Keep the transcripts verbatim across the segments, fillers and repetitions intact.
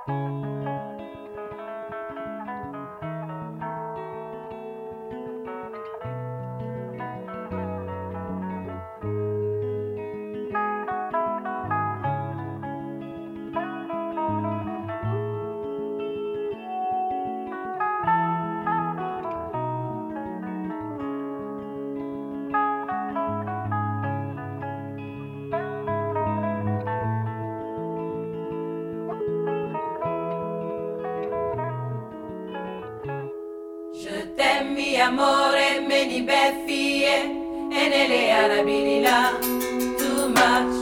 Je t'aime mi amore, meni beffie, e nelle arabili là, too much.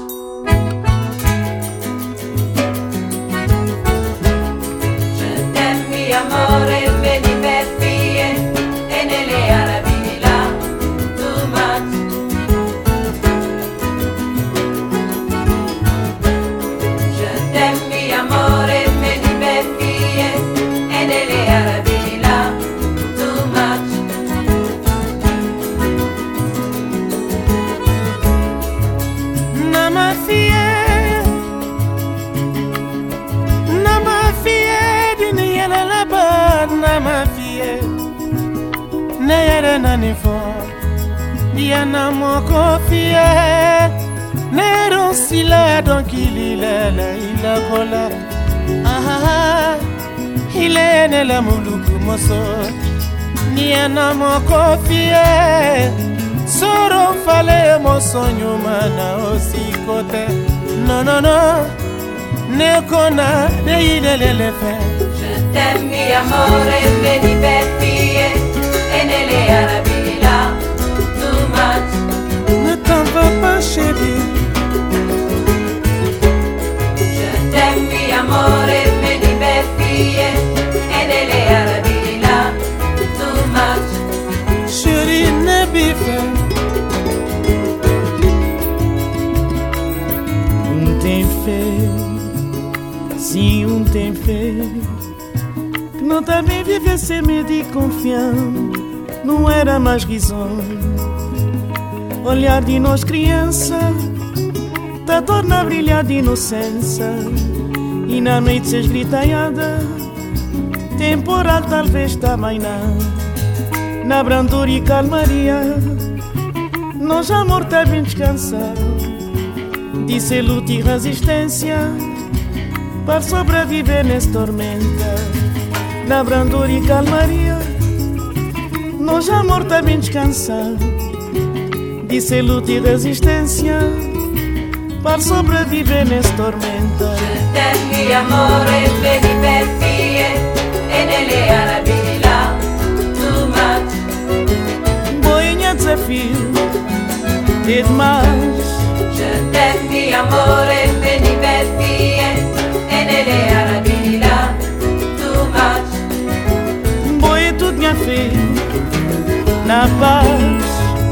Je t'aime mi amore, meni beffie, e nelle arabili là, too much. Je t'aime mi amore, meni beffie, e nelle arabili là. Ma fille, ne nani fo, diana moko fie, ne ron sila donc il est là, il a cola, ah il est ne la muluku moso, diana moko fie, soro fale moso nyumana aussi côté, non non non, ne kona ne il est le fait. Je t'aime mi amore, vedi beffie, e nelle arabili là, too much. Ne t'en va pas chérie. Je t'aime mi amore, vedi beffie, e nelle arabili là, too much. Chérie, ne biffe. Um tem fait, si um tem fait. Não também viver sem medo e confiança, não era mais risonho. Olhar de nós criança, tá torna a brilhar de inocência. E na noite se esgritaiada, temporal talvez também não. Na brandura e calmaria, nós amor tá bem descansado. De ser luta e resistência, para sobreviver nessa tormenta. Na brandura e calmaria, nós amor tá bem descansado. De ser luta e resistência, para sobreviver nessa tormenta. Je t'aime mi amore, vedi beffie, e nelle arabili là, too much. Boinha desafio, de demais. Je t'aime mi amore, vedi beffie, e nelle arabili là, too much. Tudo minha filha, na paz.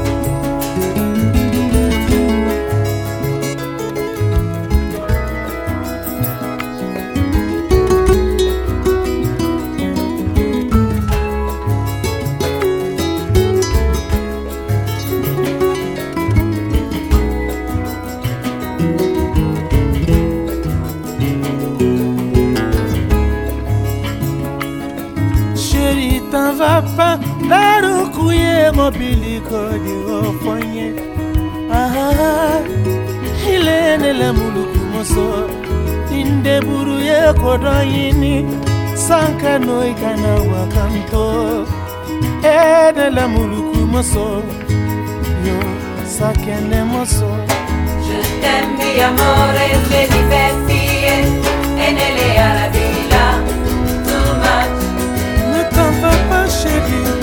T'en vas pas, la roucouille mobilico di ofonye. Ah, il est ne la muluku moso, inde buruye kodoyini, sanka noi kana wakanto. Eh ne la muluku moso, yo sakene moso. Je t'aime mi amore, vedi beffie, e nelle arabili là, too much. T'en vas pas chérie.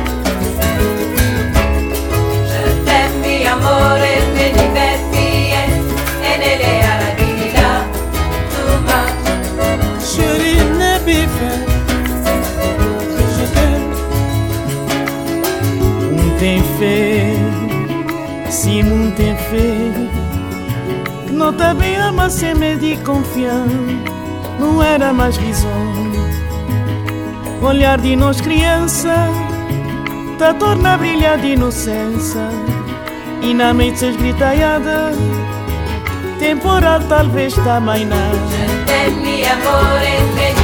Je t'aime mi amore, vedi beffie, e nelle arabili là, too much. Chérie, ne biffe. Je t'aime. Um tem fait, si um tem fait. Não tá bem ama sem medo e confiança, não era mais risonho. Olhar de nós criança, tá torna a brilhar de inocência. E na mente se esgritaiada, temporal talvez também não. Je t'aime mi amore,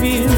feel